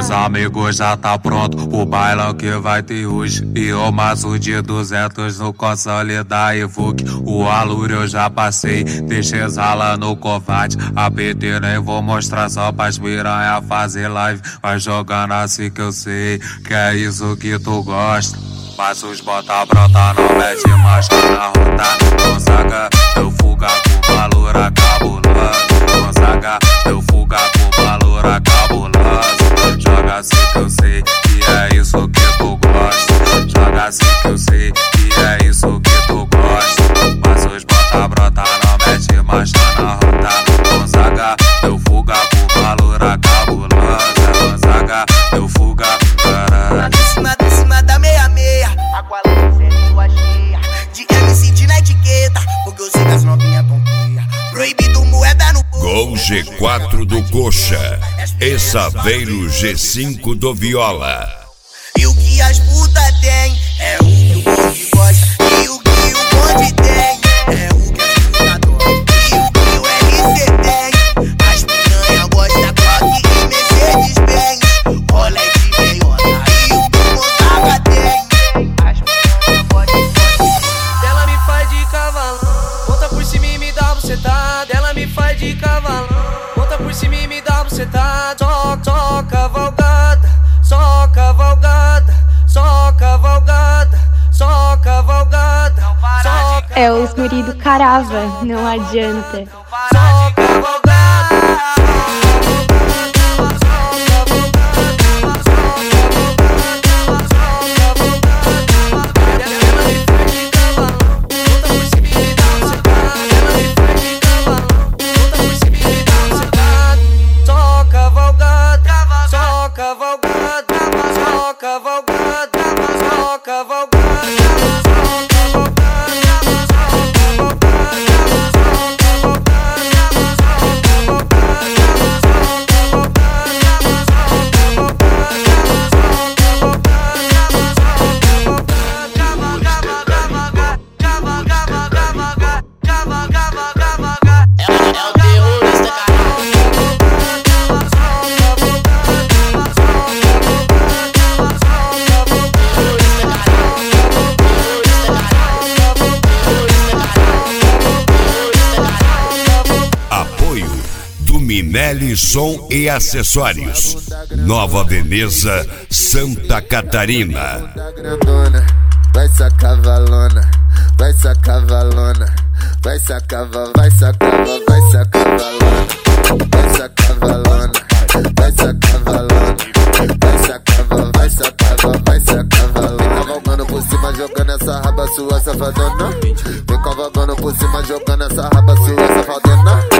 Os amigos já tá pronto, o bailão que vai ter hoje. E o maço de 200 no console da Evoque. O aluro eu já passei, deixei exala no covarde. A PT nem vou mostrar só pras piranha fazer live. Vai jogando assim que eu sei, que é isso que tu gosta. Mas os bota brota, não mete marcha na rota. Gonzaga, eu fuga com valor cabuloso. Gonzaga, eu fuga com valor cabuloso. Joga assim que eu sei, que é isso que tu gosta. Joga assim que eu sei, que é isso que tu gosta. Mas os bota brota, não mete marcha na rota. Gonzaga, eu fuga com valor cabuloso. Gonzaga, eu fuga, caralho. Em cima da meia-meia, a qual é lua cheia. De MC de na etiqueta, porque eu sei que as novinhas tonteia. Proibido moeda no povo. Gol G4 do Coxa e Saveiro G5 do Viola. E o que as putas tem é o que o bonde gosta. E o que o bonde tem é o que as putas adoram. E o que o LC tem, as piranha gosta Glock e Mercedes Benz. Rolé de meiota. E o que o Gonzaga tem, as piranha gosta. Ela me faz de cavalão, monta por cima e me dá bucetada. Ela me faz de cavalão, monta por cima e me dá bucetada. Só cavalgada, só cavalgada, só cavalgada, só cavalgada. É os guri do Carava, não adianta. Só cavalgada. Minelli Som e Acessórios, Nova Veneza, Santa Catarina. Vai sacar valona, vai sacar valona, vai sacar, vai sacar, vai sacar valona, vai sacar valona, vai sacar valona, vai sacar, vai sacar, vai sacar valona. Vem cavalgando por cima, jogando essa raba sua safadona. Vem cavalgando por cima, jogando essa raba sua safadona.